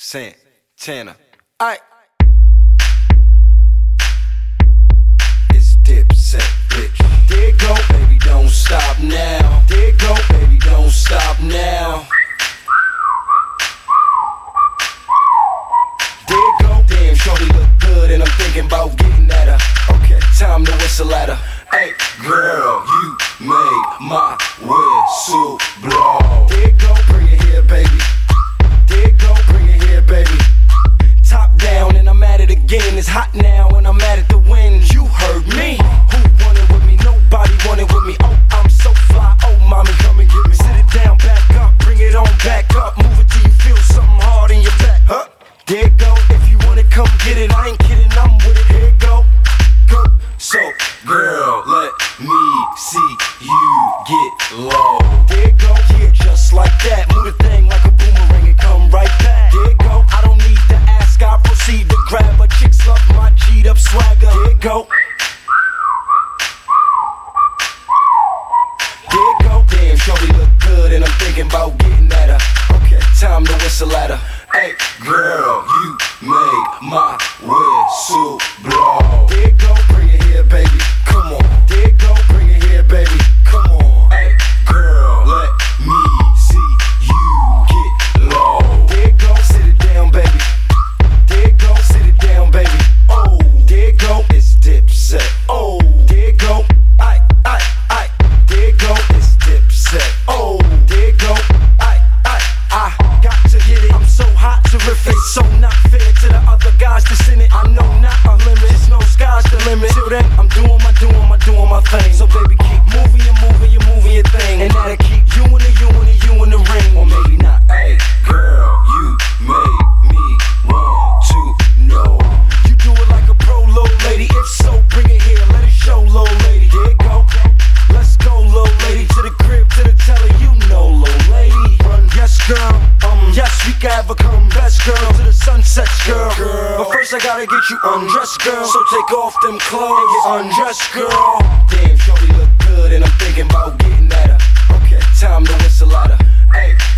Santana. Aight. It's Dipset, bitch. There you go, baby, don't stop now. There you go, baby, don't stop now. There you go, damn, shorty look good and I'm thinking about getting at her. Okay, time to whistle at her. Hey, girl, you made my whistle blow. There you go, bring it here, baby. There you go, bring it here, baby. Top down and I'm at it again. It's hot now and I'm at it to win. You heard me. Who wanted with me? Nobody wanted with me. Oh, I'm so fly. Oh, mommy, come and get me. Sit it down, back up, bring it on back up. Move it till you feel something hard in your back. Huh? There you go. If you want it, come get it. I ain't kidding, I'm with it. Here you go. Go. So, girl, let me see you get low. There you go. Yeah, just like that. Move the thing like a boomerang and come right back. There you go. I don't need to ask, I proceed to grab her. Chicks love my G'd up swagger. There you go. There you go. Damn, shorty look good and I'm thinking about getting at her. Okay, time to whistle at her. Hey, girl, you made my whistle blow. There you go, bring it here, baby. Come on. There you go, bring it here, baby. Come on. Hey, girl, let me see you get low. There you go, sit it down, baby. There you go, sit it down, baby. Oh, there you go, it's Dipset. Oh, there you go, aight. There you go, it's Dipset. Oh, there you go, aight. I got to hit it. I'm so hot, terrific, so not fair to the other guys that's in it. I know not a limit, there's no sky's the limit. Till then, I'm doing my thing. So baby, keep moving, you're moving your thing, and that'll keep you in the ring, or maybe not. Hey, girl, you made me want to know. You do it like a pro, little lady. If so, bring it here, let it show, little lady. There you go. Let's go, little lady, to the crib, to the telly. You know, little lady. Run, yes, girl. Yes, we can have a come best girl to the sunsets, girl. But first I gotta get you undressed, girl. So take off them clothes and get undressed, girl. Damn, shorty look good and I'm thinking about getting at her. Okay, time to whistle at her. Hey.